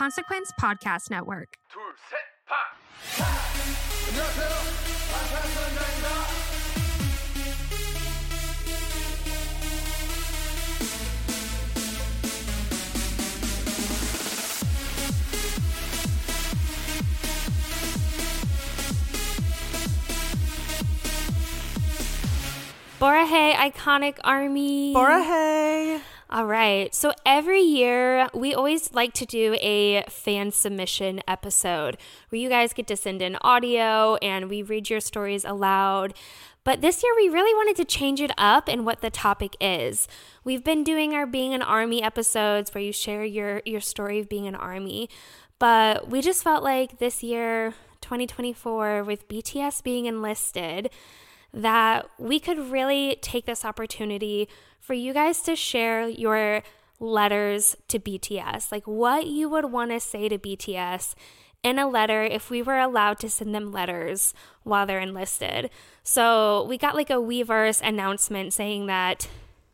Consequence Podcast Network. 둘, 셋, 파! 안녕하세요. 반갑습니다. Borahae Iconic Army. Borahae. All right. So every year, we always like to do a fan submission episode where you guys get to send in audio and we read your stories aloud. But this year, we really wanted to change it up in what the topic is. We've been doing our Being an Army episodes where you share your story of being an Army. But we just felt like this year, 2024, with BTS being enlisted, that we could really take this opportunity for you guys to share your letters to BTS, like what you would want to say to BTS in a letter if we were allowed to send them letters while they're enlisted. So we got like a Weverse announcement saying that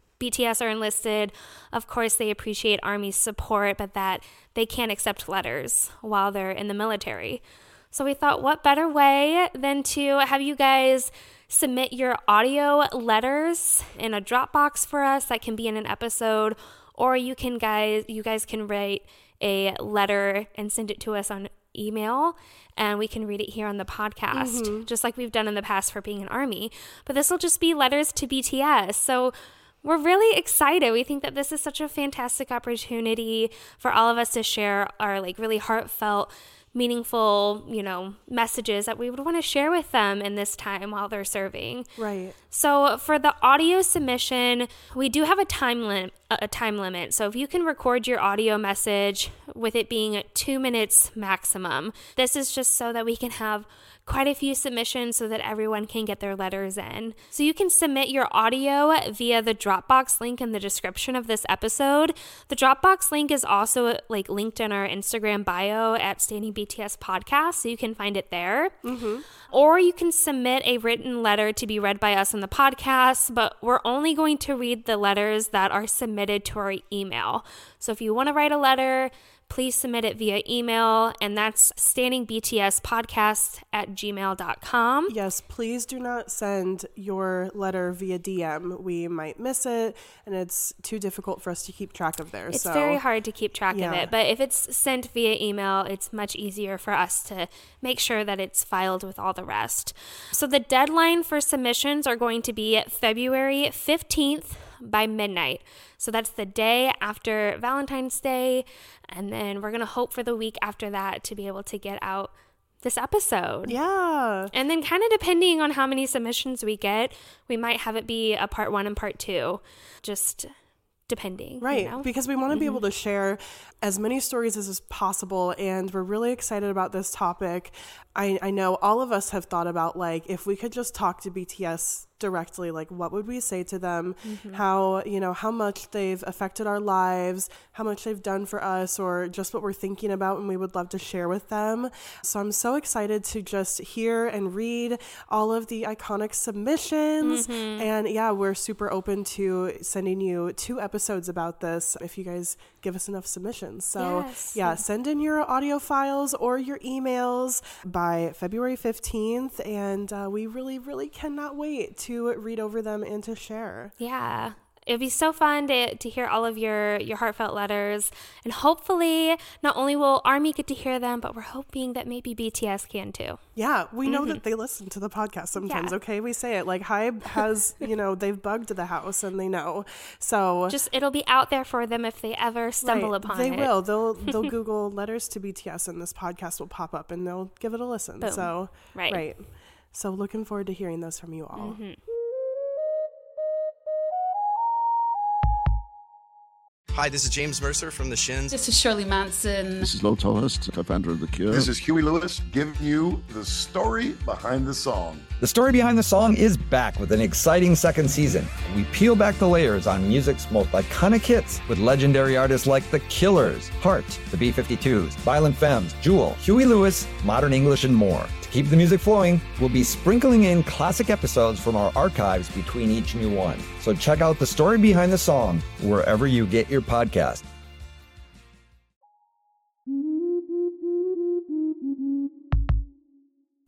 BTS are enlisted. Of course, they appreciate Army's support, but that they can't accept letters while they're in the military. So we thought, what better way than to have you guys submit your audio letters in a Dropbox for us that can be in an episode, or you guys can write a letter and send it to us on email, and we can read it here on the podcast, just like we've done in the past for Being an Army. But this will just be letters to BTS. So we're really excited. We think that this is such a fantastic opportunity for all of us to share our like really heartfelt, meaningful, messages that we would want to share with them in this time while they're serving. Right. So for the audio submission, we do have a time limit. So if you can record your audio message with it being 2 minutes maximum, this is just so that we can have quite a few submissions so that everyone can get their letters in. So you can submit your audio via the Dropbox link in the description of this episode. The Dropbox link is also like linked in our Instagram bio at Standing BTS Podcast, so you can find it there. Or you can submit a written letter to be read by us on the podcast, but we're only going to read the letters that are submitted to our email. So if you want to write a letter, please submit it via email, and that's standingbtspodcast@gmail.com. Yes, please do not send your letter via DM. We might miss it, and it's too difficult for us to keep track of there. It's very hard to keep track of it, but if it's sent via email, it's much easier for us to make sure that it's filed with all the rest. So the deadline for submissions are going to be February 15th by midnight. So that's the day after Valentine's Day. And then we're going to hope for the week after that to be able to get out this episode. Yeah. And then kind of depending on how many submissions we get, we might have it be a part 1 and part 2. Just depending. Right. Because we want to be able to share as many stories as is possible. And we're really excited about this topic. I know all of us have thought about, like, if we could just talk to BTS directly, like, what would we say to them? How much they've affected our lives, how much they've done for us, or just what we're thinking about and we would love to share with them. So I'm so excited to just hear and read all of the iconic submissions. And yeah, we're super open to sending you 2 episodes about this if you guys give us enough submissions. So send in your audio files or your emails by February 15th, and we really, really cannot wait to read over them and to share. Yeah. It'd be so fun to hear all of your heartfelt letters. And hopefully, not only will Army get to hear them, but we're hoping that maybe BTS can too. Yeah, we know that they listen to the podcast sometimes, okay? We say it. Like, Hybe has, they've bugged the house and they know. So just, it'll be out there for them if they ever stumble upon it. They will. They'll Google letters to BTS and this podcast will pop up and they'll give it a listen. Boom. So, right. So looking forward to hearing those from you all. Hi, this is James Mercer from The Shins. This is Shirley Manson. This is Lo Tolhurst, co-founder of The Cure. This is Huey Lewis giving you the story behind the song. The Story Behind the Song is back with an exciting second season. We peel back the layers on music's most iconic hits with legendary artists like The Killers, Heart, the B-52s, Violent Femmes, Jewel, Huey Lewis, Modern English, and more. To keep the music flowing, we'll be sprinkling in classic episodes from our archives between each new one. So check out The Story Behind the Song wherever you get your podcast.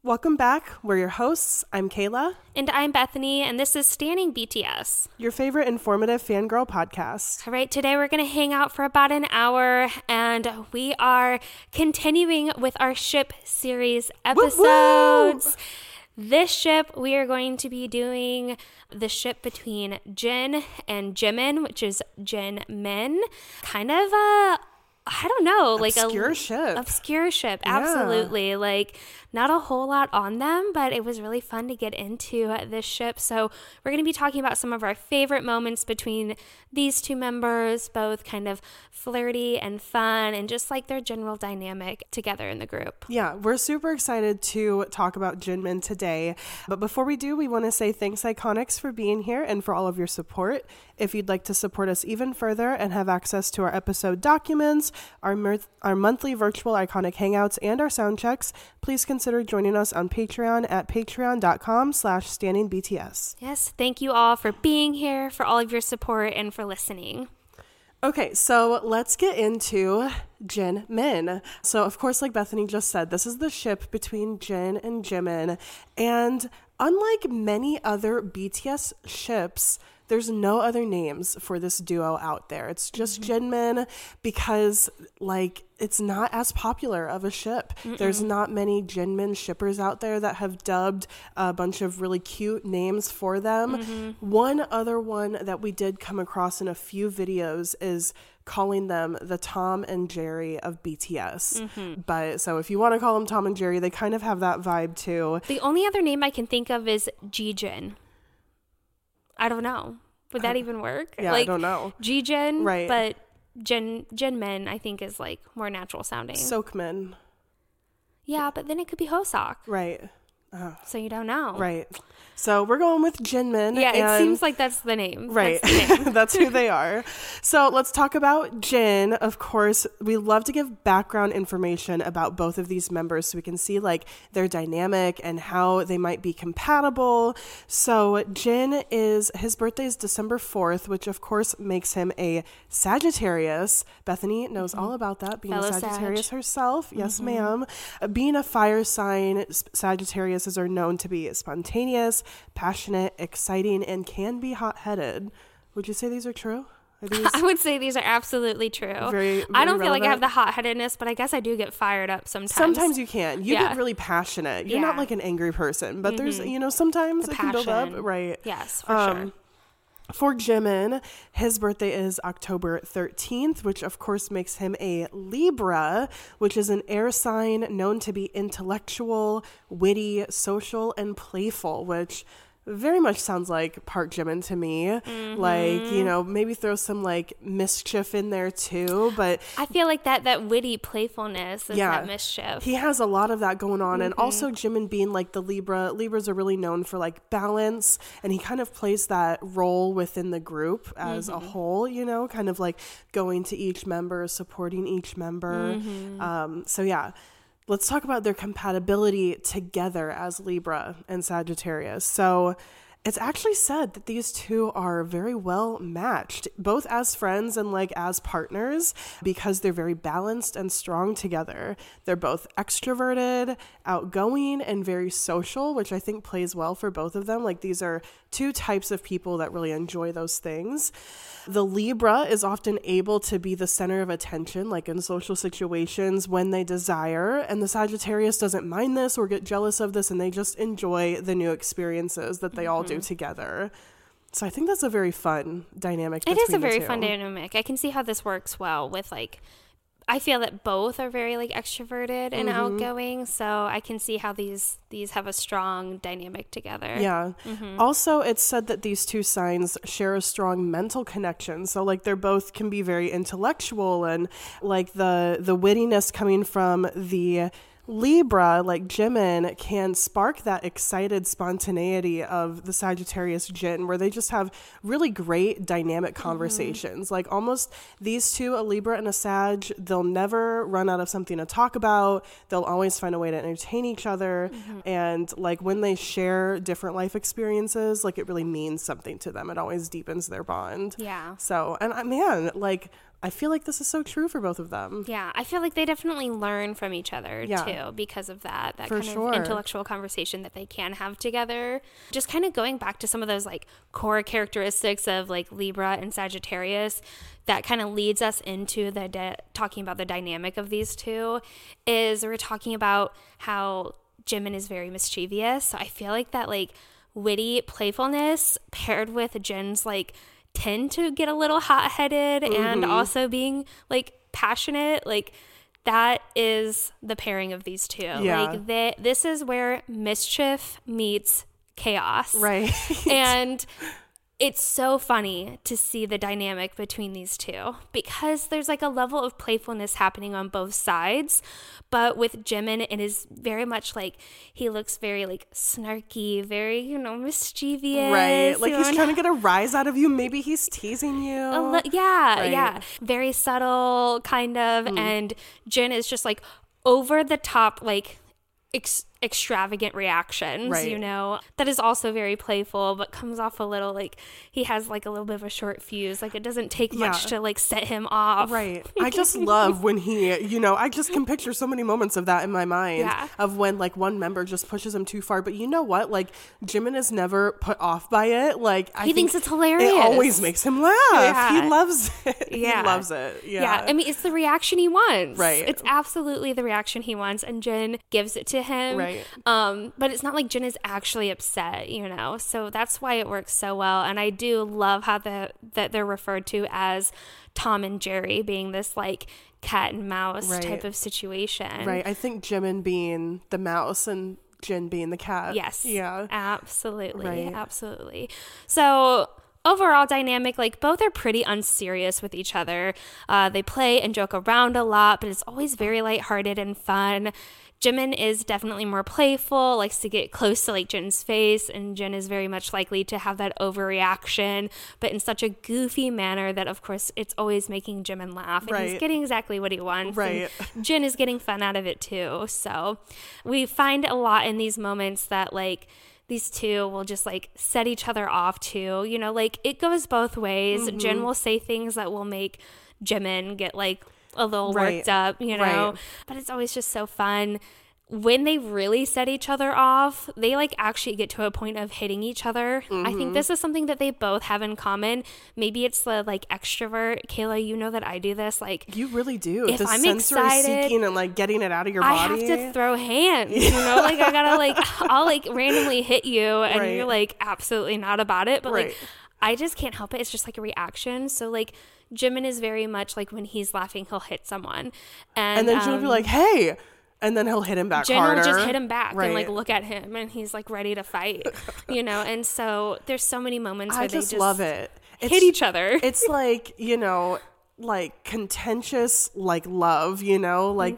Welcome back. We're your hosts. I'm Kayla. And I'm Bethany, and this is Standing BTS. Your favorite informative fangirl podcast. All right, today we're going to hang out for about an hour, and we are continuing with our ship series episodes. Woo-woo! This ship, we are going to be doing the ship between Jin and Jimin, which is Jinmin. Kind of I don't know, like obscure ship. Obscure ship, Yeah. absolutely. Like, not a whole lot on them, but it was really fun to get into this ship. So we're going to be talking about some of our favorite moments between these two members, both kind of flirty and fun, and just like their general dynamic together in the group. Yeah, we're super excited to talk about Jinmin today. But before we do, we want to say thanks, Iconics, for being here and for all of your support. If you'd like to support us even further and have access to our episode documents, our monthly virtual Iconic Hangouts, and our sound checks, please consider joining us on Patreon at patreon.com/standingbts. Yes, thank you all for being here, for all of your support, and for listening. Okay, so let's get into Jinmin. So, of course, like Bethany just said, this is the ship between Jin and Jimin. And unlike many other BTS ships, there's no other names for this duo out there. It's just Jinmin because, like, it's not as popular of a ship. There's not many Jinmin shippers out there that have dubbed a bunch of really cute names for them. One other one that we did come across in a few videos is calling them the Tom and Jerry of BTS. But so if you want to call them Tom and Jerry, they kind of have that vibe too. The only other name I can think of is Jijin. I don't know. Would that even work? Yeah, like, I don't know. Jijin, Right. but Jinmin, I think, is like more natural sounding. Soakman. Yeah, but then it could be Hoseok. Right. So you don't know. Right. So we're going with Jinmin. Yeah, it and- seems like that's the name. Right. That's the name. That's who they are. So let's talk about Jin. Of course, we love to give background information about both of these members so we can see like their dynamic and how they might be compatible. So Jin his birthday is December 4th, which of course makes him a Sagittarius. Bethany knows all about that, being Fellow a Sagittarius Sag. herself. Yes, ma'am. Being a fire sign, Sagittariuses are known to be spontaneous, passionate, exciting, and can be hot-headed. Would you say these are true? Are these I would say these are absolutely true. Very, I don't very feel like I have relevant? the hot-headedness, but I guess I do get fired up sometimes. Sometimes you can. You Yeah. get really passionate. You're not Yeah. like an angry person, but there's, sometimes The it can build up. passion. Right. Yes, for sure. For Jimin, his birthday is October 13th, which of course makes him a Libra, which is an air sign known to be intellectual, witty, social, and playful, which very much sounds like part Jimin to me. Like, maybe throw some like mischief in there too, but I feel like that witty playfulness is that mischief. he has a lot of that going on. And also Jimin being like the Libras are really known for like balance, and he kind of plays that role within the group as a whole, kind of like going to each member, supporting each member. So yeah, let's talk about their compatibility together as Libra and Sagittarius. So it's actually said that these two are very well matched, both as friends and like as partners, because they're very balanced and strong together. They're both extroverted, outgoing, and very social, which I think plays well for both of them. Like, these are two types of people that really enjoy those things. The Libra is often able to be the center of attention, like in social situations when they desire, and the Sagittarius doesn't mind this or get jealous of this, and they just enjoy the new experiences that they all do together. So I think that's a very fun dynamic. It is a between the very two. fun dynamic. I can see how this works well with like, I feel that both are very like extroverted and outgoing, so I can see how these have a strong dynamic together. Yeah. Also, it's said that these two signs share a strong mental connection. So like they're both can be very intellectual, and like the wittiness coming from the Libra, like Jimin, can spark that excited spontaneity of the Sagittarius Jin, where they just have really great dynamic conversations. Like almost these two, a Libra and a Sag, they'll never run out of something to talk about. They'll always find a way to entertain each other. And like when they share different life experiences, like it really means something to them. It always deepens their bond. Yeah. So, and man, like I feel like this is so true for both of them. Yeah, I feel like they definitely learn from each other Yeah. too because of that For kind sure. of intellectual conversation that they can have together. Just kind of going back to some of those like core characteristics of like Libra and Sagittarius that kind of leads us into the talking about the dynamic of these two is we're talking about how Jimin is very mischievous. So I feel like that like witty playfulness paired with Jin's like tend to get a little hot-headed and also being like passionate, like that is the pairing of these two. Yeah. Like this is where mischief meets chaos, Right. and it's so funny to see the dynamic between these two because there's like a level of playfulness happening on both sides. But with Jimin, it is very much like he looks very like snarky, very, mischievous. Right. Like he's and trying to get a rise out of you. Maybe he's teasing you. yeah, Right. yeah. Very subtle, kind of. And Jin is just like over the top, like extravagant reactions, Right. that is also very playful, but comes off a little like he has like a little bit of a short fuse. Like it doesn't take much to like set him off. Right. I just love when he, I just can picture so many moments of that in my mind Yeah. of when like one member just pushes him too far. But you know what? Like Jimin is never put off by it. Like He thinks it's hilarious. It always makes him laugh. Yeah. He loves it. Yeah. He loves it. Yeah. Yeah, I mean, it's the reaction he wants. Right. It's absolutely the reaction he wants, and Jin gives it to him. Right. But it's not like Jin is actually upset, So that's why it works so well. And I do love how that they're referred to as Tom and Jerry, being this like cat and mouse Right. type of situation. Right. I think Jimin being the mouse and Jin being the cat. Yes. Yeah. Absolutely. Right. Absolutely. So overall dynamic, like both are pretty unserious with each other. They play and joke around a lot, but it's always very lighthearted and fun. Jimin is definitely more playful, likes to get close to like Jin's face, and Jin is very much likely to have that overreaction, but in such a goofy manner that of course it's always making Jimin laugh, and he's Right. getting exactly what he wants. Right. And Jin is getting fun out of it too. So we find a lot in these moments that like these two will just like set each other off too. Like it goes both ways. Jin will say things that will make Jimin get like a little Right. worked up, Right. but it's always just so fun. When they really set each other off, they like actually get to a point of hitting each other. I think this is something that they both have in common. Maybe it's the like extrovert. Kayla, you know that I do this. Like You really do. If the I'm sensory excited, seeking and like getting it out of your I have body. to throw hands, like I gotta like, I'll like randomly hit you and Right. you're like absolutely not about it. But Right. like, I just can't help it. It's just like a reaction. So like Jimin is very much like when he's laughing, he'll hit someone. And then Jin will be like, hey. And then he'll hit him back Jin harder. will just hit him back Right. and like look at him and he's like ready to fight, and so there's so many moments where I they just just love it. hit each other. It's like, like contentious like love, like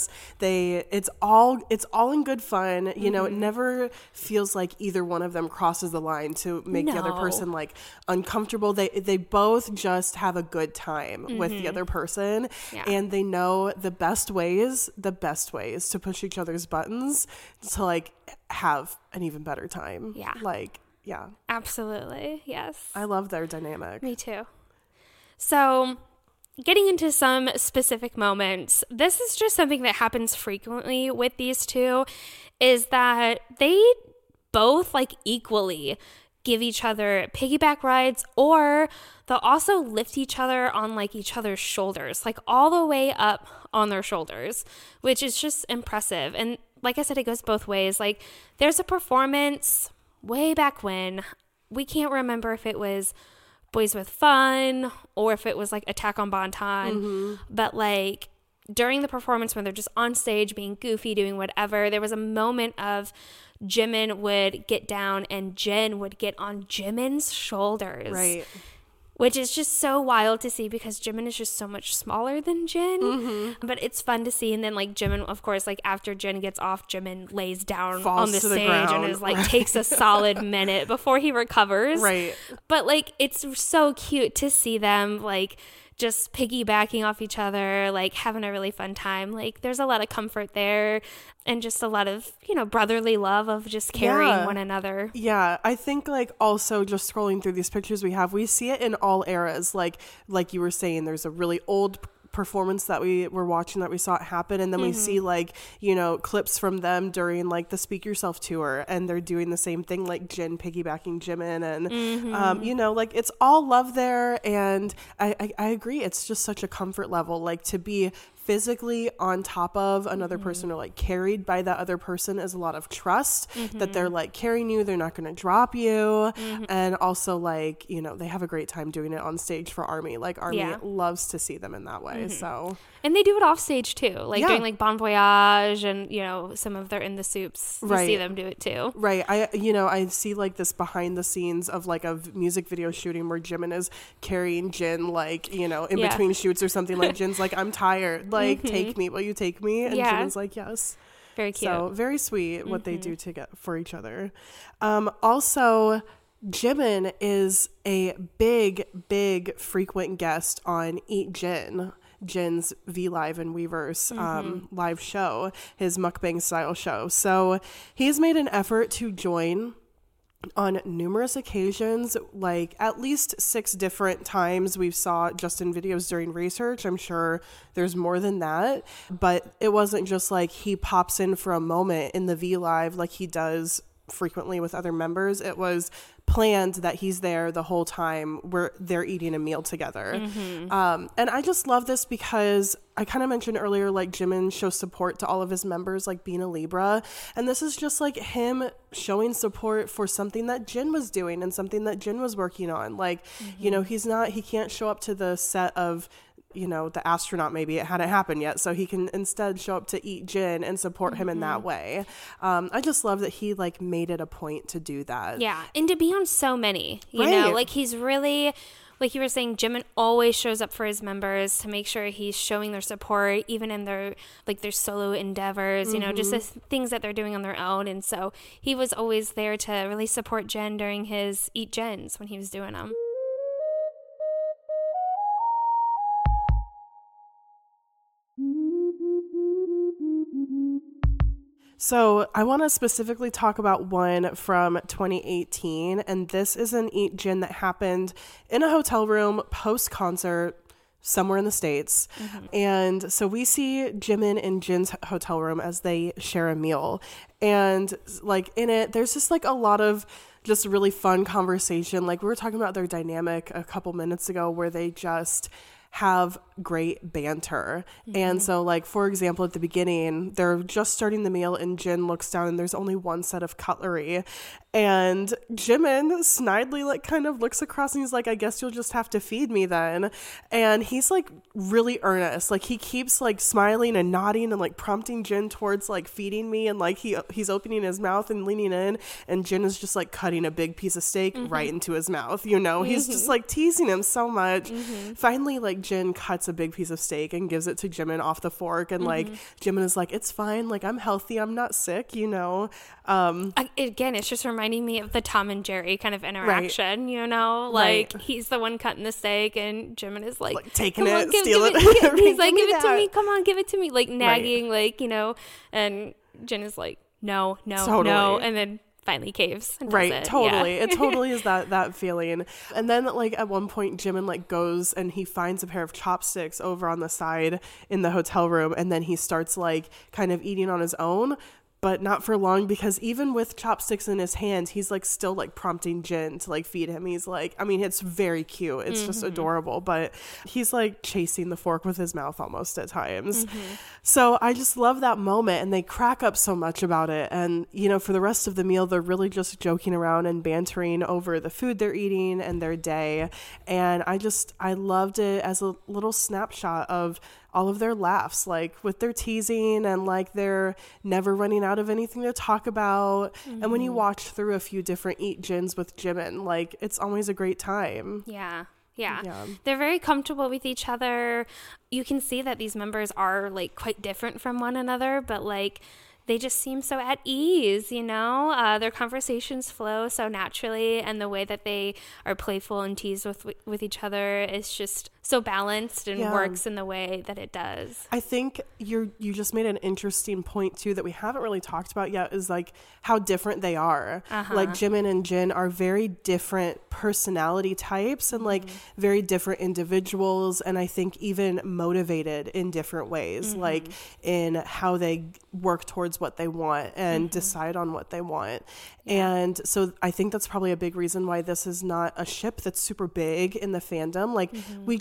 it's all in good fun, it never feels like either one of them crosses the line to make the other No. person like uncomfortable. They both just have a good time with the other person. Yeah. And they know the best ways to push each other's buttons to like have an even better time. Yeah. Like, yeah. Absolutely. Yes. I love their dynamic. Me too. So, getting into some specific moments, this is just something that happens frequently with these two, is that they both like equally give each other piggyback rides, or they'll also lift each other on like each other's shoulders, like all the way up on their shoulders, which is just impressive. And like I said, it goes both ways. Like there's a performance way back when, we can't remember if it was Boys with Fun or if it was like Attack on Bonton, but like during the performance when they're just on stage being goofy, doing whatever, there was a moment of Jimin would get down and Jin would get on Jimin's shoulders. Right. Which is just so wild to see because Jimin is just so much smaller than Jin. But it's fun to see. And then like Jimin, of course, like after Jin gets off, Jimin lays down Falls on the to the stage ground. and is like takes a solid minute before he recovers. Right. But like it's so cute to see them like just piggybacking off each other, like having a really fun time. Like there's a lot of comfort there and just a lot of, brotherly love of just carrying one another. Yeah, I think like also just scrolling through these pictures we see it in all eras. Like you were saying, there's a really old performance that we were watching that we saw it happen, and then we see like clips from them during like the Speak Yourself tour, and they're doing the same thing, like Jin piggybacking Jimin, and like it's all love there. And I agree, it's just such a comfort level, like to be physically on top of another person or like carried by that other person is a lot of trust that they're like carrying you, they're not going to drop you. And also like they have a great time doing it on stage for Army. Like Army loves to see them in that way. So, and they do it off stage too, like during like Bon Voyage and some of their In the Soups, you see them do it too. Right. I see like this behind the scenes of like a music video shooting where Jimin is carrying Jin like in between shoots or something, like Jin's like, I'm tired, like take me, will you take me? And Jimin's like, yes. Very cute. So very sweet what they do to get for each other. Also, Jimin is a big frequent guest on Eat Jin, Jin's V Live and Weverse live show, his mukbang style show. So he's made an effort to join on numerous occasions, like at least 6 different times we've saw just in videos during research. I'm sure there's more than that, but it wasn't just like he pops in for a moment in the V Live like he does frequently with other members. It was planned that he's there the whole time where they're eating a meal together. And I just love this because I kind of mentioned earlier, like Jimin shows support to all of his members, like being a Libra. And this is just like him showing support for something that Jin was doing and something that Jin was working on. Like, he can't show up to the set of the astronaut, maybe it hadn't happened yet, so he can instead show up to Eat Jin and support him in that way. I just love that he like made it a point to do that. Yeah, and to be on so many, you know, like he's really, like you were saying, Jimin always shows up for his members to make sure he's showing their support, even in their solo endeavors, just the things that they're doing on their own. And so he was always there to really support Jin during his Eat Jins when he was doing them. So I want to specifically talk about one from 2018, and this is an Eat Jin that happened in a hotel room post-concert somewhere in the States. And so we see Jimin in Jin's hotel room as they share a meal. And like in it, there's just like a lot of just really fun conversation. Like we were talking about their dynamic a couple minutes ago where they just have great banter. And so like, for example, at the beginning, they're just starting the meal and Jin looks down and there's only one set of cutlery. And Jimin snidely like kind of looks across and he's like, I guess you'll just have to feed me then. And he's like really earnest. Like he keeps like smiling and nodding and like prompting Jin towards like feeding me. And like he's opening his mouth and leaning in, and Jin is just like cutting a big piece of steak right into his mouth. He's just like teasing him so much. Finally, like Jin cuts a big piece of steak and gives it to Jimin off the fork. And like Jimin is like, it's fine. Like I'm healthy. I'm not sick, Again, it's just reminding me of the Tom and Jerry kind of interaction, like he's the one cutting the steak and Jimin is like taking it, steal it. He's like, give it to me. Come on, give it to me. Like nagging, and Jin is like, no, no. And then finally caves. And does it. Totally. Yeah. It totally is that feeling. And then like at one point Jimin like goes and he finds a pair of chopsticks over on the side in the hotel room, and then he starts like kind of eating on his own. But not for long, because even with chopsticks in his hand, he's like still like prompting Jin to like feed him. He's like, I mean, it's very cute. It's just adorable, but he's like chasing the fork with his mouth almost at times. So I just love that moment, and they crack up so much about it. And, for the rest of the meal, they're really just joking around and bantering over the food they're eating and their day. And I loved it as a little snapshot of all of their laughs, like with their teasing and like they're never running out of anything to talk about. And when you watch through a few different Eat Jins with Jimin, like it's always a great time. Yeah. They're very comfortable with each other. You can see that these members are like quite different from one another, but like they just seem so at ease, you know? Their conversations flow so naturally, and the way that they are playful and tease with each other is just so balanced and works in the way that it does. I think you just made an interesting point too that we haven't really talked about yet, is like how different they are. Like Jimin and Jin are very different personality types and like very different individuals, and I think even motivated in different ways, like in how they work towards what they want and decide on what they want. And so I think that's probably a big reason why this is not a ship that's super big in the fandom. Like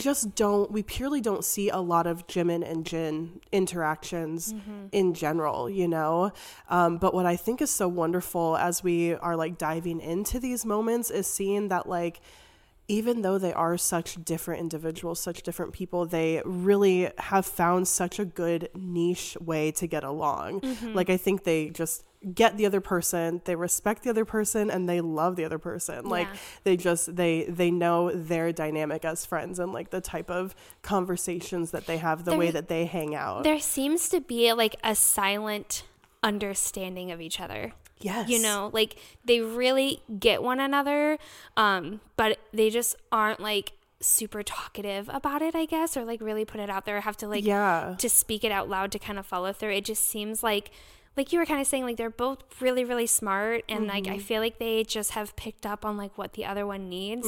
we purely don't see a lot of Jimin and Jin interactions in general, you know? But what I think is so wonderful as we are like diving into these moments is seeing that like, even though they are such different individuals, such different people, they really have found such a good niche way to get along. Like, I think they just get the other person, they respect the other person, and they love the other person. Like, they know their dynamic as friends and like the type of conversations that they have, the way that they hang out. There seems to be like a silent understanding of each other. Yes. You know, like they really get one another, but they just aren't like super talkative about it, I guess, or like really put it out there, have to like to speak it out loud to kind of follow through. It just seems like you were kind of saying, like they're both really, really smart, and like I feel like they just have picked up on like what the other one needs,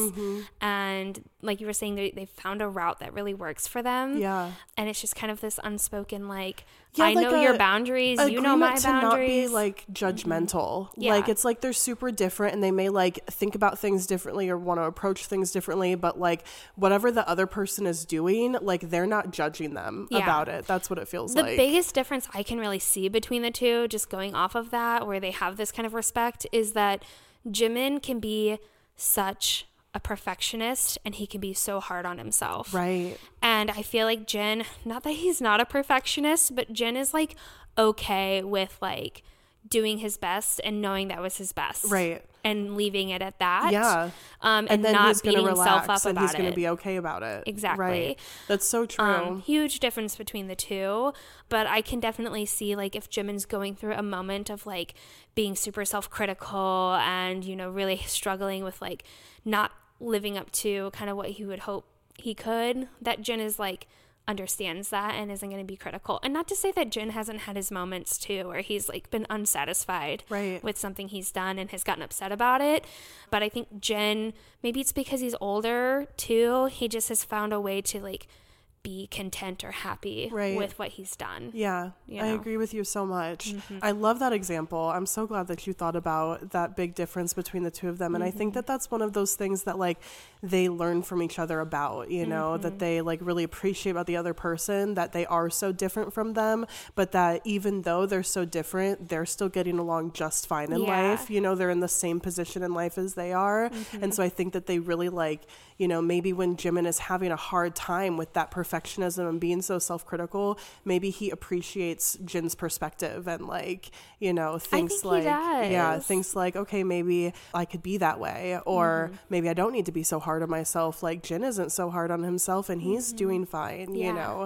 and like you were saying, they found a route that really works for them. And it's just kind of this unspoken like, I like know your boundaries, you know my boundaries. To not be like judgmental. Like it's like they're super different, and they may like think about things differently or want to approach things differently, but like whatever the other person is doing, like they're not judging them about it. That's what it feels like. The biggest difference I can really see between the two, just going off of that, where they have this kind of respect, is that Jimin can be such a perfectionist, and he can be so hard on himself. Right. And I feel like Jin, not that he's not a perfectionist, but Jin is like okay with like doing his best and knowing that was his best. Right. And leaving it at that. Yeah. And then not he's beating gonna himself relax, up and about he's going it. to be okay about it. Exactly. Right. That's so true. Huge difference between the two. But I can definitely see like if Jimin's going through a moment of like being super self-critical and, you know, really struggling with like not living up to kind of what he would hope he could, that Jin is like understands that and isn't going to be critical. And not to say that Jin hasn't had his moments too, where he's like been unsatisfied with something he's done and has gotten upset about it. But I think Jin, maybe it's because he's older too, he just has found a way to like be content or happy with what he's done. Yeah, you I know? agree with you so much. I love that example. I'm so glad that you thought about that big difference between the two of them. And I think that that's one of those things that like they learn from each other about, you know, that they like really appreciate about the other person, that they are so different from them, but that even though they're so different, they're still getting along just fine in life. You know, they're in the same position in life as they are. And so I think that they really like, you know, maybe when Jimin is having a hard time with that perfectionism and being so self-critical, maybe he appreciates Jin's perspective and like, you know, thinks like, thinks like, okay, maybe I could be that way, or maybe I don't need to be so hard on myself. Like Jin isn't so hard on himself and he's doing fine, you know?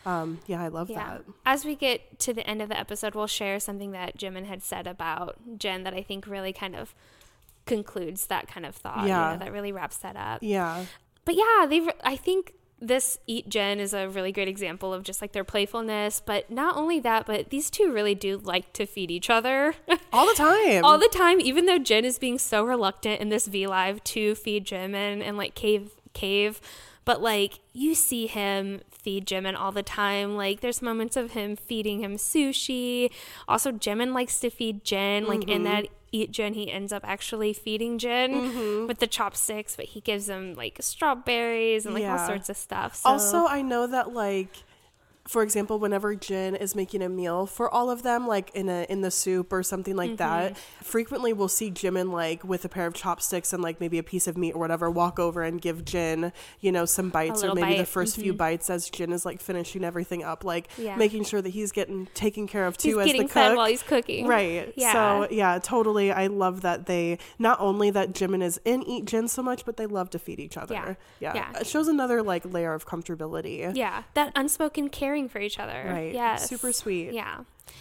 I love that. As we get to the end of the episode, we'll share something that Jimin had said about Jin that I think really kind of concludes that kind of thought. You know, that really wraps that up. But I think this Eat Jin is a really great example of just like their playfulness, but not only that, but these two really do like to feed each other all the time. Even though Jin is being so reluctant in this V Live to feed Jimin and like cave, but like you see him feed Jimin all the time. Like there's moments of him feeding him sushi. Also, Jimin likes to feed Jin. Like in that Eat Jin, he ends up actually feeding Jin with the chopsticks, but he gives him like strawberries and like all sorts of stuff. So. Also, I know that like, for example, whenever Jin is making a meal for all of them, like in the soup or something like that, frequently we'll see Jimin like with a pair of chopsticks and like maybe a piece of meat or whatever, walk over and give Jin, you know, some bites or maybe the first few bites as Jin is like finishing everything up, like making sure that he's getting taken care of too, as the cook. He's getting fed while he's cooking. Right. Yeah. So yeah, totally. I love that they, not only that Jimin is in Eat Jin so much, but they love to feed each other. Yeah. It shows another like layer of comfortability. Yeah. That unspoken care for each other. Right. Yes. Super sweet. Yeah.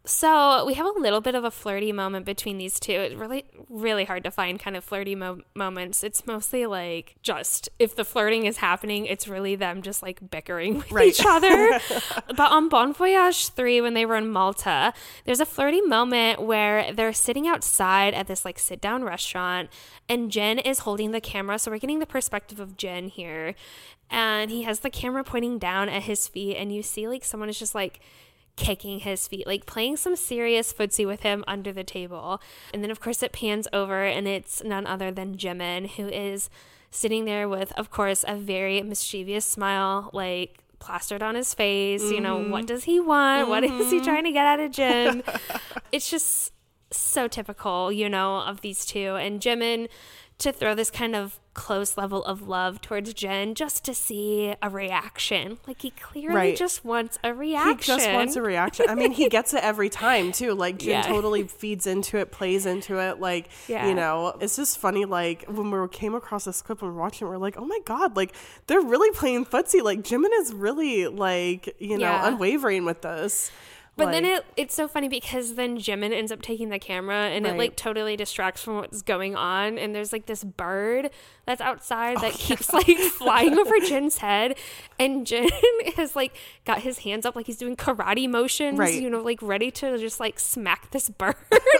So we have a little bit of a flirty moment between these two. It's really, really hard to find kind of flirty moments. It's mostly like just if the flirting is happening, it's really them just like bickering with each other. But on Bon Voyage 3, when they were in Malta, there's a flirty moment where they're sitting outside at this like sit down restaurant and Jin is holding the camera. So we're getting the perspective of Jin here. And he has the camera pointing down at his feet and you see like someone is just like kicking his feet, like playing some serious footsie with him under the table. And then of course it pans over and it's none other than Jimin, who is sitting there with, of course, a very mischievous smile, like plastered on his face. You know, what does he want? What is he trying to get out of Jin? It's just so typical, you know, of these two. And Jimin to throw this kind of close level of love towards Jin just to see a reaction. Like he clearly just wants a reaction. He just wants a reaction. I mean, he gets it every time too. Like Jin totally feeds into it, plays into it. Like, you know, it's just funny. Like when we came across this clip and we're watching it, we're like, oh my God, like they're really playing footsie. Like Jimin is really like, you know, unwavering with this. But then it's so funny because then Jimin ends up taking the camera and it like totally distracts from what's going on. And there's like this bird that's outside that keeps like flying over Jin's head. And Jin has like got his hands up like he's doing karate motions, you know, like ready to just like smack this bird.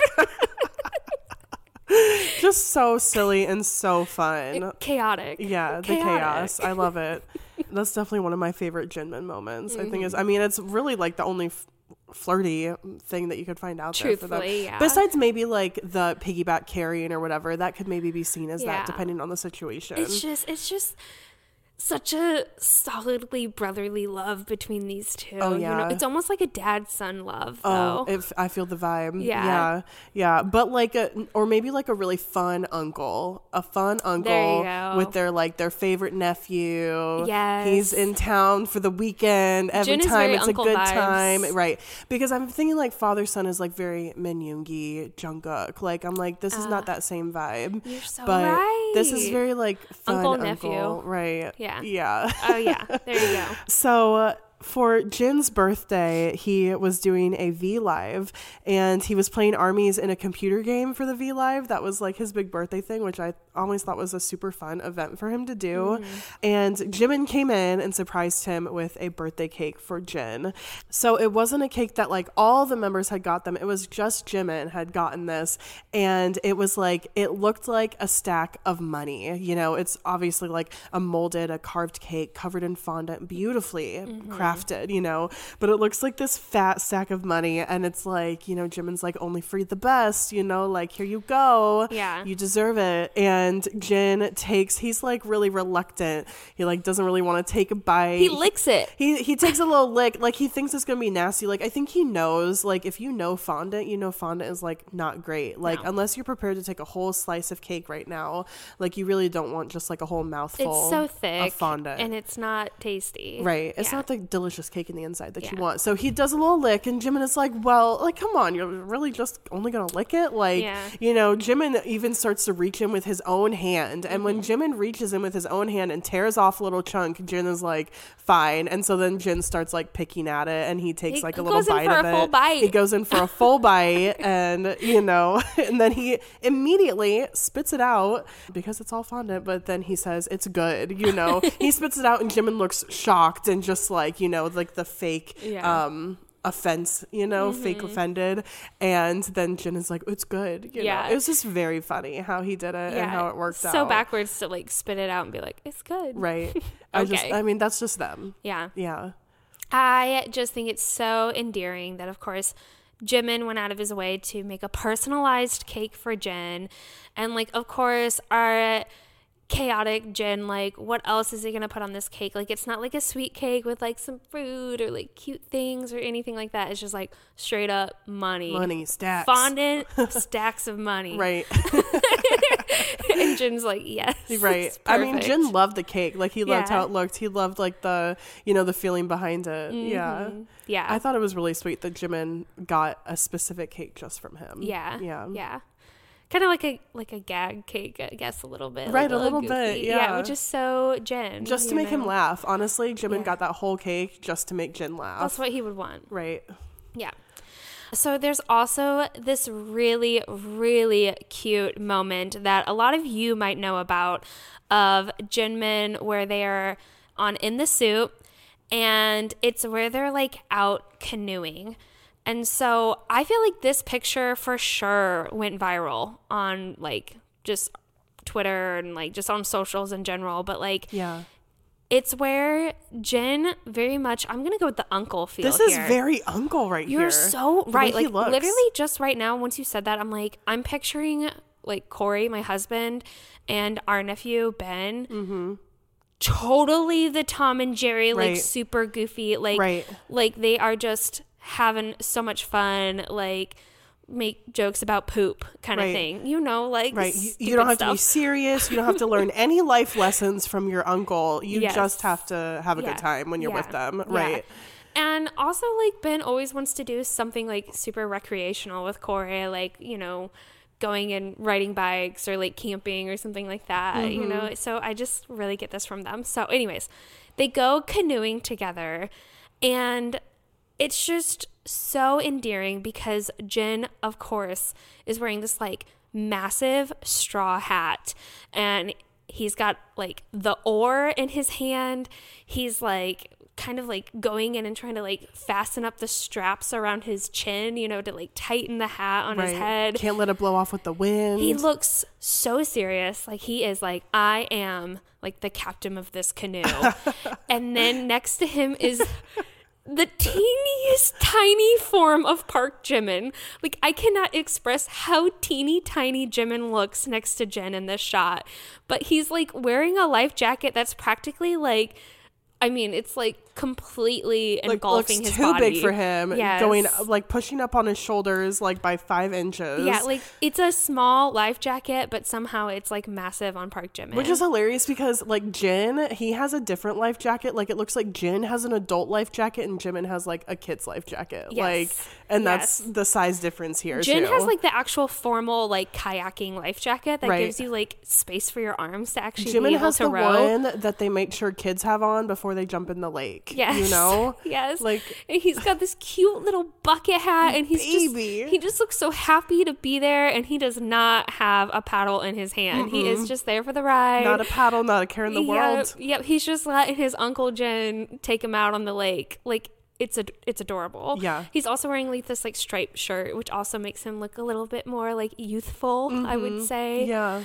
Just so silly and so fun. Chaotic. Yeah, the chaos. I love it. That's definitely one of my favorite Jinmin moments. I think it's really like the only flirty thing that you could find out there for them. Besides maybe like the piggyback carrying or whatever, that could maybe be seen as that depending on the situation. It's just such a solidly brotherly love between these two. Oh, yeah. You know, it's almost like a dad-son love, though. Oh, I feel the vibe. Yeah. Yeah. But like or maybe like a really fun uncle. A fun uncle with their favorite nephew. Yes. He's in town for the weekend. Every time it's a good time. Right. Because I'm thinking like father-son is like very Minyoongi, Jungkook. Like I'm like, this is not that same vibe. You're so right. This is very like fun uncle. Nephew. Right. Yeah. Oh, yeah. There you go. So for Jin's birthday, he was doing a V Live and he was playing armies in a computer game for the V Live. That was like his big birthday thing, which I always thought was a super fun event for him to do. And Jimin came in and surprised him with a birthday cake for Jin. So it wasn't a cake that like all the members had got them. It was just Jimin had gotten this. And it was like, it looked like a stack of money. You know, it's obviously like a carved cake covered in fondant, beautifully crafted, you know, but it looks like this fat stack of money. And it's like, you know, Jimin's like, only for the best, you know, like, here you go. Yeah. You deserve it. And Jin he's like really reluctant. He like doesn't really want to take a bite. He licks it. He takes a little lick. Like he thinks it's going to be nasty. Like I think he knows, like if you know fondant, fondant is like not great. Like unless you're prepared to take a whole slice of cake right now, like you really don't want just like a whole mouthful. It's so thick of fondant. and it's not tasty. Right. It's not the delicious cake in the inside that you want. So he does a little lick and Jimin is like, well, like, come on, you're really just only going to lick it? Like, you know, Jimin even starts to reach in with his own hand. And when Jimin reaches in with his own hand and tears off a little chunk, Jin is like, fine. And so then Jin starts like picking at it and he takes like a little bite of it. Bite. He goes in for a full bite and, you know, and then he immediately spits it out because it's all fondant. But then he says, it's good, you know. He spits it out and Jimin looks shocked and just like, you know, like the fake offense, you know, fake offended. And then Jin is like, it's good, you know. It was just very funny how he did it and how it worked out. So backwards to like spit it out and be like, it's good. Right. I mean, that's just them. Yeah. I just think it's so endearing that, of course, Jimin went out of his way to make a personalized cake for Jin. And like, of course, our chaotic Jin, like, what else is he gonna put on this cake? Like, it's not like a sweet cake with like some fruit or like cute things or anything like that. It's just like straight up money stacks, fondant stacks of money, right? And Jin's like, yes, right. I mean, Jin loved the cake. Like he loved how it looked. He loved like the, you know, the feeling behind it. Yeah. I thought it was really sweet that Jimin got a specific cake just from him. Yeah. Kind of like a gag cake, I guess, a little bit. Right, a little bit, yeah. Which is so Jin. Just to make him laugh. Honestly, Jimin got that whole cake just to make Jin laugh. That's what he would want. Right. Yeah. So there's also this really, really cute moment that a lot of you might know about of Jinmin where they're in the suit, and it's where they're like out canoeing. And so I feel like this picture for sure went viral on like just Twitter and like just on socials in general. But like, it's where Jin very much, I'm going to go with the uncle feel This here. is very uncle right here. You're so The right. way he Like looks. literally just right now, once you said that, I'm like, I'm picturing like Corey, my husband, and our nephew, Ben. Totally the Tom and Jerry, like Right. super goofy. Like, Right. like they are just having so much fun. Like, make jokes about poop kind of Right. thing, you know, like Right. You don't have to be serious. You don't have to learn any life lessons from your uncle. You Yes. just have to have a Yeah. good time when you're with them. Yeah. Right. And also, like, Ben always wants to do something like super recreational with Corey, like, you know, going and riding bikes or like camping or something like that, you know. So I just really get this from them. So anyways, they go canoeing together, and it's just so endearing because Jin, of course, is wearing this like massive straw hat, and he's got like the oar in his hand. He's like kind of like going in and trying to like fasten up the straps around his chin, you know, to like tighten the hat on his head. Can't let it blow off with the wind. He looks so serious. Like he is like, I am like the captain of this canoe. And then next to him is the teeniest tiny form of Park Jimin. Like I cannot express how teeny tiny Jimin looks next to Jin in this shot. But he's like wearing a life jacket that's practically like, I mean, it's like completely engulfing looks his too body. big for him. Yes. Going like pushing up on his shoulders like by 5 inches. Yeah, like it's a small life jacket, but somehow it's like massive on Park Jimin. Which is hilarious because like Jin, he has a different life jacket. Like it looks like Jin has an adult life jacket and Jimin has like a kid's life jacket. Yes. Like, and that's Yes. the size difference here Jin too. has like the actual formal like kayaking life jacket that Right. gives you like space for your arms to actually Jimin be able has to the row. one that they make sure kids have on before they jump in the lake. Yes. You know? Yes. Like and he's got this cute little bucket hat, and Baby. he just looks so happy to be there, and he does not have a paddle in his hand. He is just there for the ride. not a paddle, not a care in the world. Yep, he's just letting his Uncle Jin take him out on the lake. Like it's adorable. Yeah. He's also wearing like this like striped shirt, which also makes him look a little bit more like youthful, I would say. Yeah.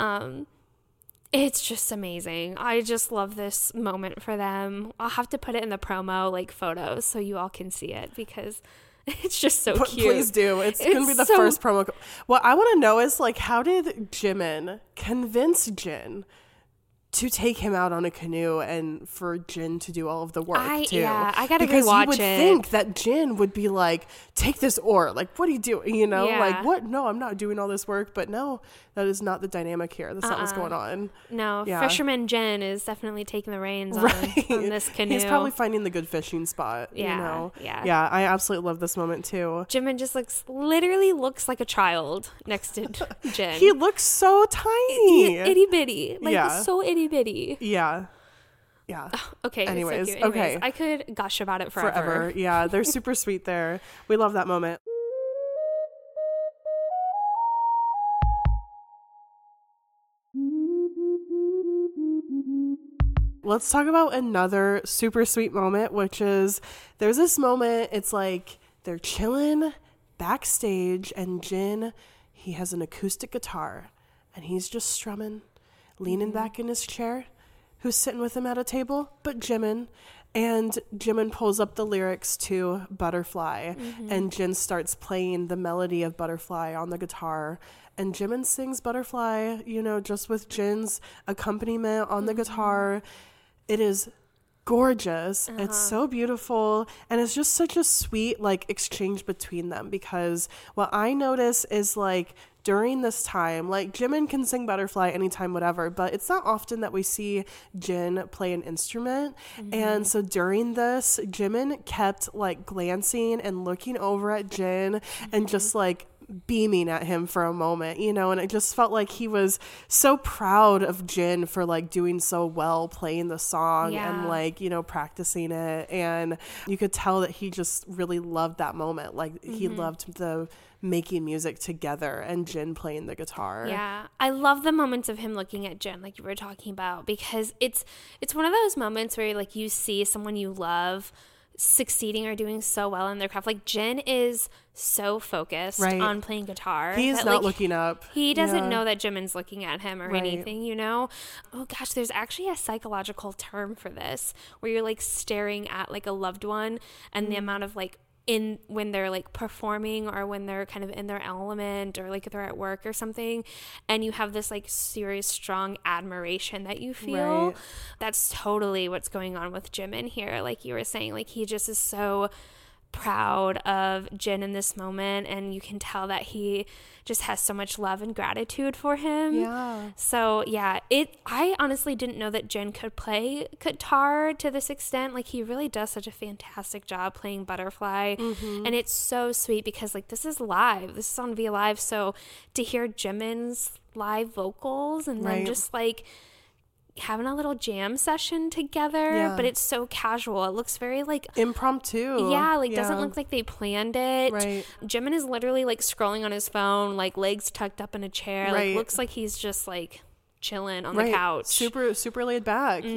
It's just amazing. I just love this moment for them. I'll have to put it in the promo like photos so you all can see it because it's just so cute. Please do. It's going to be the so- first promo. What I want to know is like, how did Jimin convince Jin to take him out on a canoe and for Jin to do all of the work too? Yeah, I gotta because rewatch you would it. think that Jin would be like, take this oar. Like, what are you doing? You know, Yeah. like what? No, I'm not doing all this work. But no, that is not the dynamic here. That's not what's going on. No, Yeah. Fisherman Jin is definitely taking the reins Right. on this canoe. He's probably finding the good fishing spot. Yeah, You know? yeah. Yeah. I absolutely love this moment too. Jimin just literally looks like a child next to Jin. He looks so tiny. Itty bitty. Like Yeah. so itty bitty. Yeah. Yeah. Okay. Anyways, it's so cute. okay. I could gush about it forever. Forever. Yeah. They're super sweet there. We love that moment. Let's talk about another super sweet moment, which is there's this moment, it's like they're chilling backstage and Jin, he has an acoustic guitar and he's just strumming, leaning back in his chair. Who's sitting with him at a table but Jimin, and Jimin pulls up the lyrics to Butterfly, and Jin starts playing the melody of Butterfly on the guitar, and Jimin sings Butterfly, you know, just with Jin's accompaniment on the guitar. It is gorgeous. It's so beautiful, and it's just such a sweet like exchange between them, because what I notice is like during this time, like Jimin can sing Butterfly anytime, whatever, but it's not often that we see Jin play an instrument. And so during this, Jimin kept like glancing and looking over at Jin and just like beaming at him for a moment, you know, and it just felt like he was so proud of Jin for like doing so well playing the song and like, you know, practicing it. And you could tell that he just really loved that moment. Like he loved the making music together and Jin playing the guitar. Yeah. I love the moments of him looking at Jin, like you were talking about, because it's one of those moments where like you see someone you love succeeding or doing so well in their craft. Like Jin is so focused on playing guitar. He's not looking up. He doesn't know that Jimin's looking at him or anything, you know? Oh gosh, there's actually a psychological term for this where you're like staring at like a loved one and the amount of like when they're like performing or when they're kind of in their element or like they're at work or something, and you have this like serious strong admiration that you feel. That's totally what's going on with Jimin here. Like you were saying, like he just is so proud of Jin in this moment, and you can tell that he just has so much love and gratitude for him. So yeah, I honestly didn't know that Jin could play guitar to this extent. Like he really does such a fantastic job playing Butterfly, and it's so sweet because like this is live, this is on V Live, so to hear Jimin's live vocals and then just like having a little jam session together, but it's so casual. It looks very like impromptu. Doesn't look like they planned it. Jimin is literally like scrolling on his phone, like legs tucked up in a chair. Like looks like he's just like chilling on the couch. Super laid back.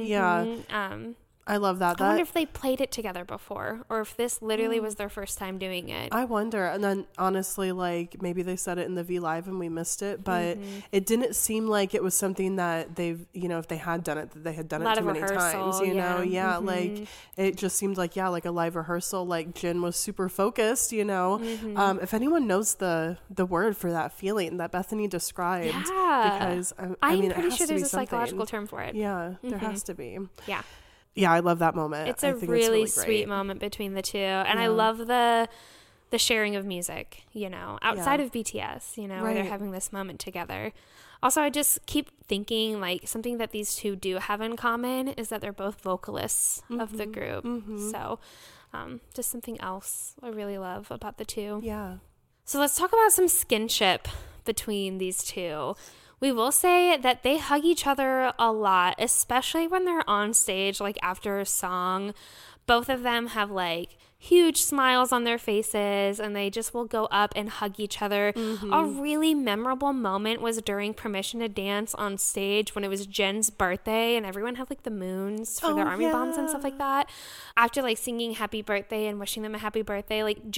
I love that. I wonder if they played it together before, or if this literally was their first time doing it. I wonder. And then honestly, like maybe they said it in the V Live and we missed it, but it didn't seem like it was something that they've, you know, if they had done it, that they had done it too many times, you know? Like it just seemed like, like a live rehearsal, like Jin was super focused, you know? If anyone knows the word for that feeling that Bethany described, because I mean, pretty sure there's a psychological term for it. There has to be. Yeah, I love that moment. It's a really sweet moment between the two. And I love the sharing of music, you know, outside of BTS, you know, where they're having this moment together. Also, I just keep thinking like something that these two do have in common is that they're both vocalists of the group. So just something else I really love about the two. So let's talk about some skinship between these two. We will say that they hug each other a lot, especially when they're on stage, like after a song. Both of them have like huge smiles on their faces and they just will go up and hug each other. A really memorable moment was during Permission to Dance on stage when it was Jin's birthday and everyone had like the moons for their army bombs and stuff like that. After like singing happy birthday and wishing them a happy birthday, like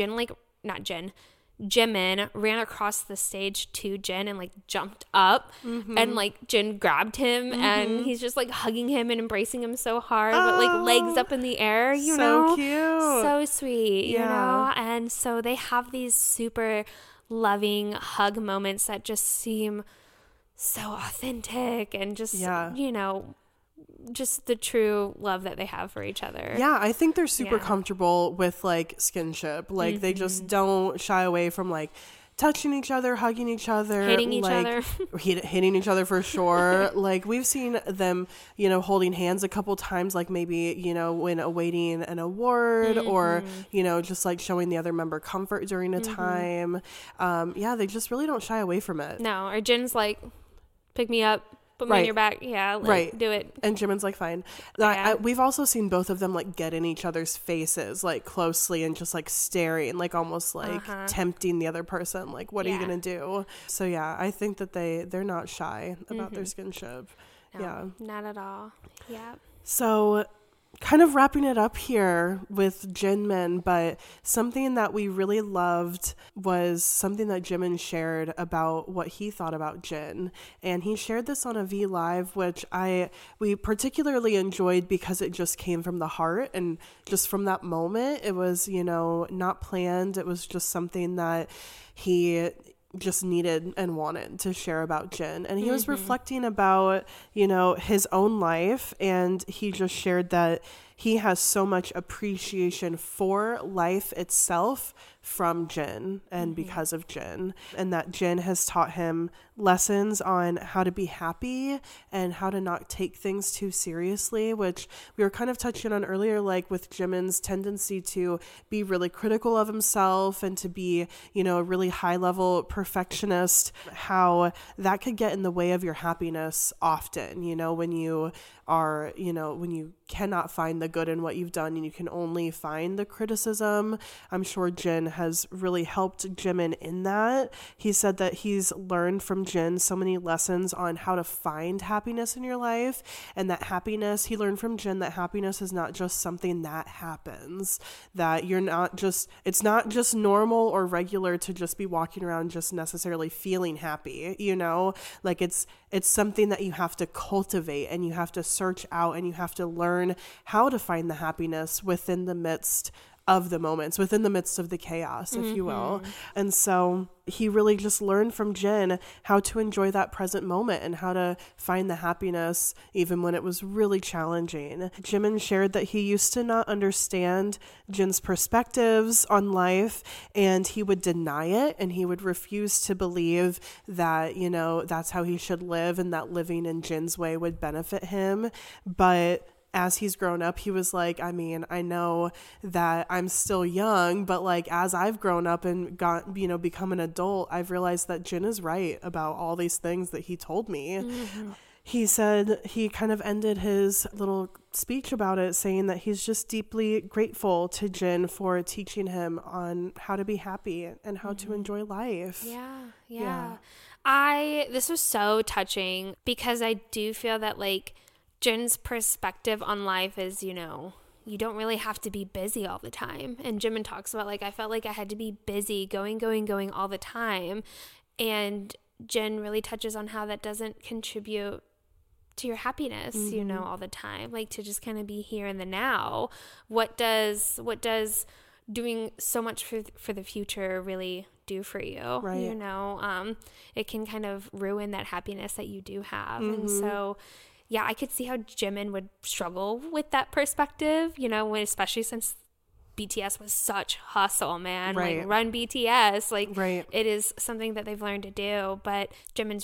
Jimin ran across the stage to Jin and like jumped up and like Jin grabbed him and he's just like hugging him and embracing him so hard, but like legs up in the air, you know? So cute. So sweet, you know? And so they have these super loving hug moments that just seem so authentic and just, you know, just the true love that they have for each other. I think they're super comfortable with like skinship. Like they just don't shy away from like touching each other, hugging each other, hitting each other. Hitting each other for sure. Like we've seen them, you know, holding hands a couple times, like maybe, you know, when awaiting an award or, you know, just like showing the other member comfort during a time. They just really don't shy away from it. No, or Jin's like, pick me up. Put me on your back. Yeah, like, do it. And Jimin's like, fine. We've also seen both of them like get in each other's faces like closely and just like staring, like almost like tempting the other person. Like, what are you going to do? So yeah, I think that they're not shy about their skinship. No, not at all. Yeah. So kind of wrapping it up here with Jinmin, but something that we really loved was something that Jimin shared about what he thought about Jin. And he shared this on a V Live, which we particularly enjoyed because it just came from the heart and just from that moment. It was, you know, not planned. It was just something that he just needed and wanted to share about Jin. And he was reflecting about, you know, his own life, and he just shared that he has so much appreciation for life itself from Jin and because of Jin, and that Jin has taught him lessons on how to be happy and how to not take things too seriously, which we were kind of touching on earlier, like with Jimin's tendency to be really critical of himself and to be, you know, a really high level perfectionist, how that could get in the way of your happiness often, you know, when you are, you know, when you cannot find the good in what you've done and you can only find the criticism. I'm sure Jin has really helped Jimin in that. He said that he's learned from Jin so many lessons on how to find happiness in your life, and that happiness, he learned from Jin that happiness is not just something that happens, that you're not just, it's not just normal or regular to just be walking around just necessarily feeling happy, you know, like it's something that you have to cultivate and you have to search out and you have to learn how to find the happiness within the midst of the moments, within the midst of the chaos, if you will. And so he really just learned from Jin how to enjoy that present moment and how to find the happiness even when it was really challenging. Jimin shared that he used to not understand Jin's perspectives on life, and he would deny it and he would refuse to believe that, you know, that's how he should live and that living in Jin's way would benefit him. But as he's grown up, he was like, I mean, I know that I'm still young, but like as I've grown up and got, you know, become an adult, I've realized that Jin is right about all these things that he told me. He said he kind of ended his little speech about it saying that he's just deeply grateful to Jin for teaching him on how to be happy and how to enjoy life. Yeah. This was so touching because I do feel that like Jin's perspective on life is, you know, you don't really have to be busy all the time. And Jimin talks about like, I felt like I had to be busy, going all the time. And Jin really touches on how that doesn't contribute to your happiness, you know, all the time. Like to just kind of be here in the now. What does doing so much for the future really do for you? Right. You know, it can kind of ruin that happiness that you do have. And so yeah, I could see how Jimin would struggle with that perspective, you know, especially since BTS was such hustle, man. Right. Like, run BTS. Like, Right. It is something that they've learned to do. But Jimin's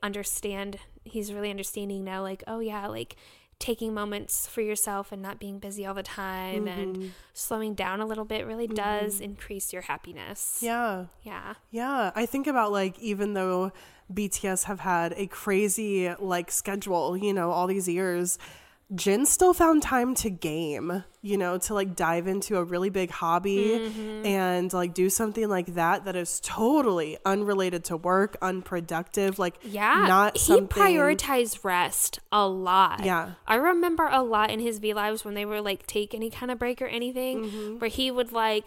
he's really understanding now, like, oh, yeah, like, taking moments for yourself and not being busy all the time and slowing down a little bit really does increase your happiness. Yeah. Yeah. I think about like, even though BTS have had a crazy like schedule, you know, all these years, Jin still found time to game, you know, to like dive into a really big hobby and like do something like that is totally unrelated to work, unproductive, like not something. He prioritized rest a lot. Yeah. I remember a lot in his V Lives when they were like take any kind of break or anything where he would like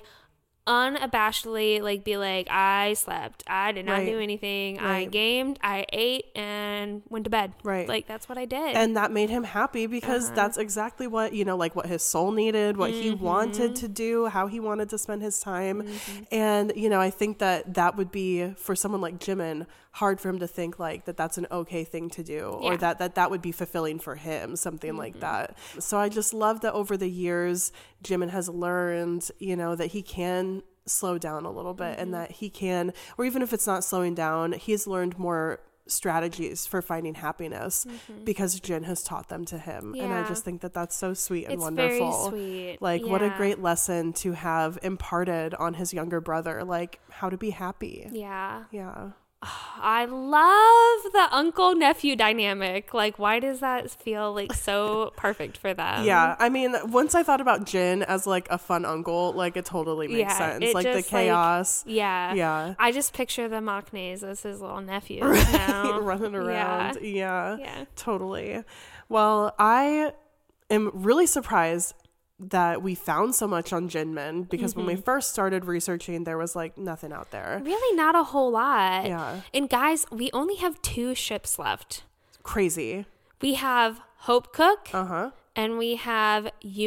unabashedly like be like, I slept, I did not do anything, I gamed, I ate and went to bed. Like that's what I did. And that made him happy because that's exactly what, you know, like what his soul needed, what he wanted to do, how he wanted to spend his time. And, you know, I think that would be for someone like Jimin hard for him to think like that's an okay thing to do or that would be fulfilling for him, something like that. So I just love that over the years Jimin has learned, you know, that he can slow down a little bit and that he can, or even if it's not slowing down, he's learned more strategies for finding happiness because Jin has taught them to him. And I just think that that's so sweet and wonderful. Very sweet. Like what a great lesson to have imparted on his younger brother, like how to be happy. Yeah. I love the uncle-nephew dynamic. Like, why does that feel like so perfect for them? Yeah, I mean, once I thought about Jin as like a fun uncle, like it totally makes sense. Like the chaos. Like, yeah. I just picture the Maknaes as his little nephews now. Running around. Yeah, totally. Well, I am really surprised that we found so much on Jinmin because when we first started researching, there was like nothing out there. Really not a whole lot. Yeah. And guys, we only have 2 ships left. Crazy. We have Hope Cook. And we have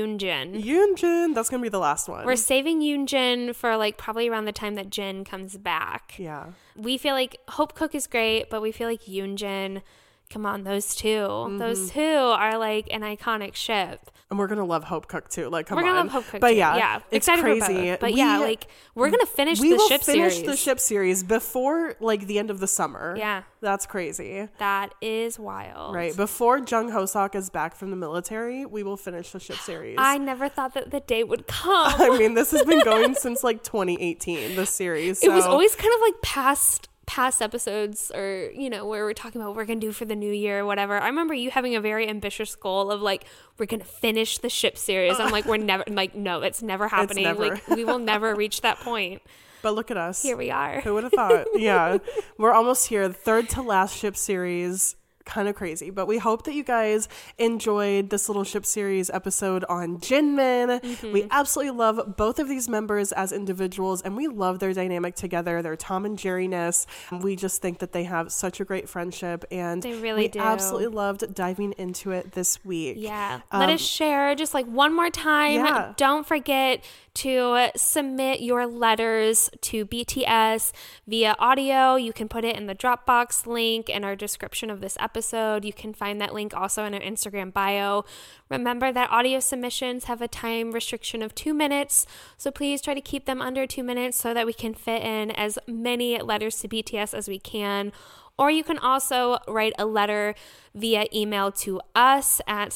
Yoonjin. That's gonna be the last one. We're saving Yoonjin for like probably around the time that Jin comes back. Yeah. We feel like Hope Cook is great, but we feel like Yoonjin, come on, those two are like an iconic ship. And we're gonna love Hope Cook too. Like, come on. We're gonna love Hope Cook but too. yeah, it's excited crazy. For both. But yeah, like we're gonna finish we the will ship finish series. the ship series before like the end of the summer. Yeah, that's crazy. That is wild. Right before Jung Ho-seok is back from the military, we will finish the ship series. I never thought that the day would come. I mean, this has been going since like 2018. This series. It was always kind of like past episodes, or where we're talking about what we're gonna do for the new year or whatever. I remember you having a very ambitious goal of like, we're gonna finish the ship series. I'm like, we're never, like, no, it's never happening. Never. Like, we will never reach that point. But look at us. Here we are. Who would have thought? Yeah, we're almost here. Third to last ship series. Kind of crazy, but we hope that you guys enjoyed this little ship series episode on Jinmin. Mm-hmm. We absolutely love both of these members as individuals, and we love their dynamic together, their Tom and Jerry-ness. We just think that they have such a great friendship, and they really do. Absolutely loved diving into it this week. Yeah, let us share just like one more time. Yeah. Don't forget to submit your letters to BTS via audio. You can put it in the Dropbox link in our description of this episode. You can find that link also in our Instagram bio. Remember that audio submissions have a time restriction of 2 minutes, so please try to keep them under 2 minutes so that we can fit in as many letters to BTS as we can. Or you can also write a letter via email to us at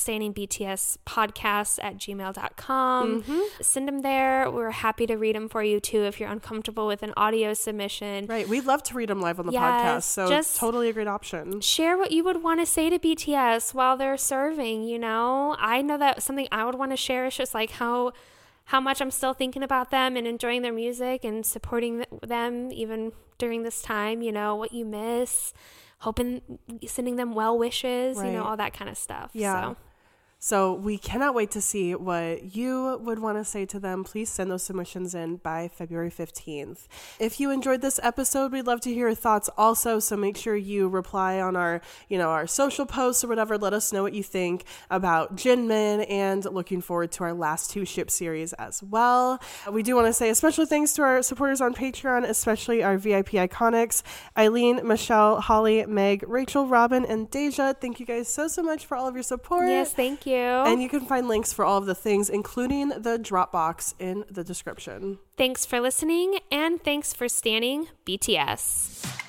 standingbtspodcast@gmail.com. Mm-hmm. Send them there. We're happy to read them for you too if you're uncomfortable with an audio submission. Right. We'd love to read them live on the Yes, podcast. So just totally a great option. Share what you would want to say to BTS while they're serving, I know that something I would want to share is just like how much I'm still thinking about them and enjoying their music and supporting them even during this time, what you miss, sending them well wishes, right. all that kind of stuff. Yeah. So we cannot wait to see what you would want to say to them. Please send those submissions in by February 15th. If you enjoyed this episode, we'd love to hear your thoughts also. So make sure you reply on our, our social posts or whatever. Let us know what you think about Jinmin, and looking forward to our last 2 ship series as well. We do want to say a special thanks to our supporters on Patreon, especially our VIP iconics, Eileen, Michelle, Holly, Meg, Rachel, Robin, and Deja. Thank you guys so much for all of your support. Yes, thank you. And you can find links for all of the things, including the Dropbox, in the description. Thanks for listening, and thanks for standing BTS.